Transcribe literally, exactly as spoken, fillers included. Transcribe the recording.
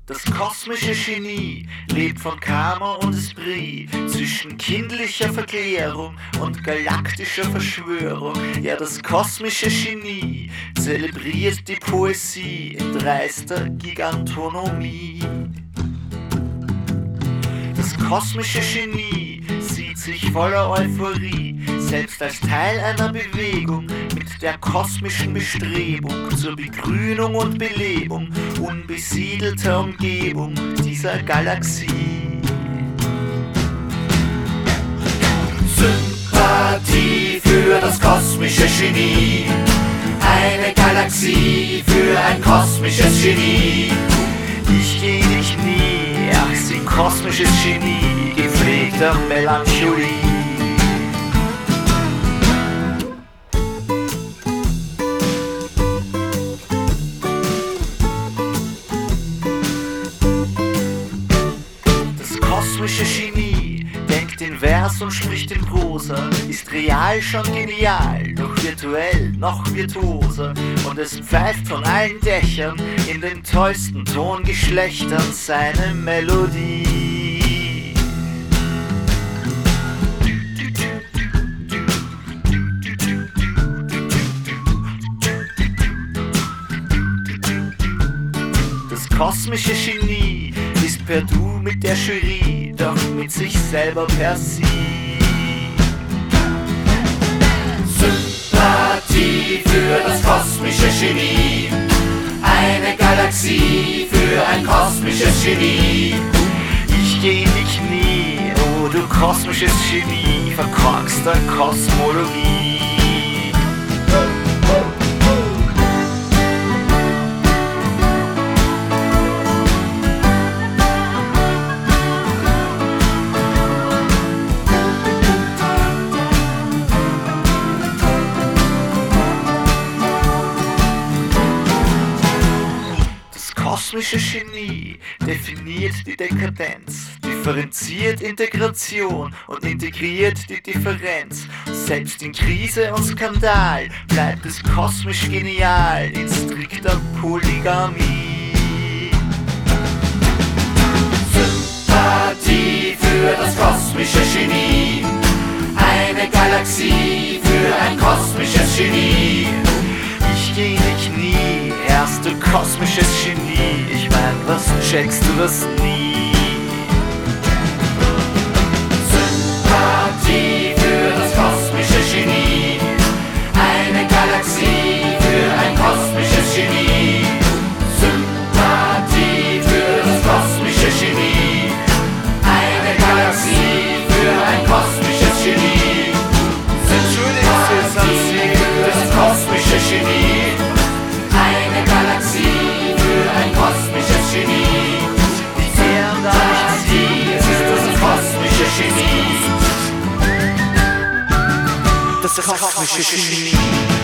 Das kosmische Genie lebt von Karma und Esprit, zwischen kindlicher Verklärung und galaktischer Verschwörung. Ja, das kosmische Genie zelebriert die Poesie in dreister Gigantonomie. Das kosmische Genie sieht sich voller Euphorie, selbst als Teil einer Bewegung mit der kosmischen Bestrebung zur Begrünung und Belebung unbesiedelter Umgebung dieser Galaxie. Sympathie für das kosmische Genie, eine Galaxie für ein kosmisches Genie. Ich geh dich nie, ach sie kosmisches Genie, gepflegter Melancholie. Das kosmische Genie denkt in Vers und spricht in Prosa, ist real schon genial, doch virtuell noch virtuoser. Und es pfeift von allen Dächern in den tollsten Tongeschlechtern seine Melodie. Das kosmische Genie ist per Du mit der Jury, doch mit sich selber per Sie. Sympathie für das kosmische Genie, eine Galaxie für ein kosmisches Genie. Ich geh dich nie, oh du kosmisches Genie, verkorkster Kosmologie. Das kosmische Genie definiert die Dekadenz, differenziert Integration und integriert die Differenz. Selbst in Krise und Skandal bleibt es kosmisch genial in strikter Polygamie. Sympathie für das kosmische Genie, eine Galaxie für ein kosmisches Genie. Ich geh dich nie, erst du kosmisches Genie, ich mein, was checkst du das nie? Sympathie für das kosmische Genie, eine Galaxie für ein kosmisches Genie. Sympathie für das kosmische Genie, eine Galaxie für ein kosmisches Genie. Sympathie für das kosmische Genie, eine Galaxie für ein kosmisches Genie. Die Sympathie ist das kosmische Genie. Das kosmische Genie.